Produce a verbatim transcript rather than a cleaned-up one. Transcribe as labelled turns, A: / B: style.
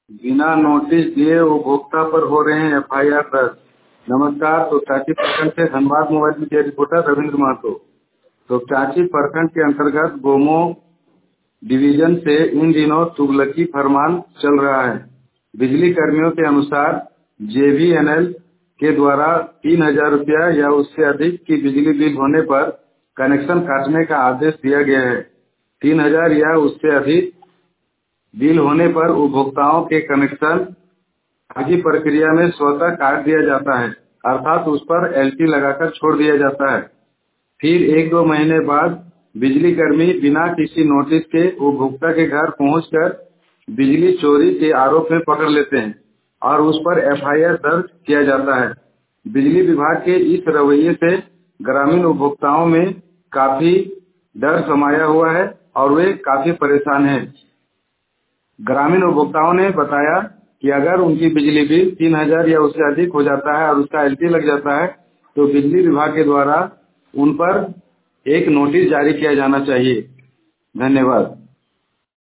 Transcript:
A: बिना नोटिस दिए उपभोक्ता पर हो रहे हैं एफ आई आर दर्ज। नमस्कार। तो चाची प्रखंड से Dhanbad mobile media reporter Ravindra Mahto. तो चाची प्रखंड के अंतर्गत गोमो डिवीजन से इन दिनों तुगलकी फरमान चल रहा है। बिजली कर्मियों के अनुसार जे वी एन एल के द्वारा तीन हजार रुपया या उससे अधिक की बिजली बिल होने पर कनेक्शन काटने का आदेश दिया गया है। तीन हजार या उससे अधिक बिल होने पर उपभोक्ताओं के कनेक्शन आगे प्रक्रिया में स्वतः काट दिया जाता है, अर्थात उस पर एल टी लगाकर छोड़ दिया जाता है। फिर एक दो महीने बाद बिजली कर्मी बिना किसी नोटिस के उपभोक्ता के घर पहुंचकर बिजली चोरी के आरोप में पकड़ लेते हैं और उस पर एफ आई आर दर्ज किया जाता है। बिजली विभाग के इस रवैये से ग्रामीण उपभोक्ताओं में काफी डर समाया हुआ है और वे काफी परेशान हैं। ग्रामीण उपभोक्ताओं ने बताया कि अगर उनकी बिजली बिल तीन हजार या उससे अधिक हो जाता है और उसका एल टी लग जाता है तो बिजली विभाग के द्वारा उन पर एक नोटिस जारी किया जाना चाहिए। धन्यवाद।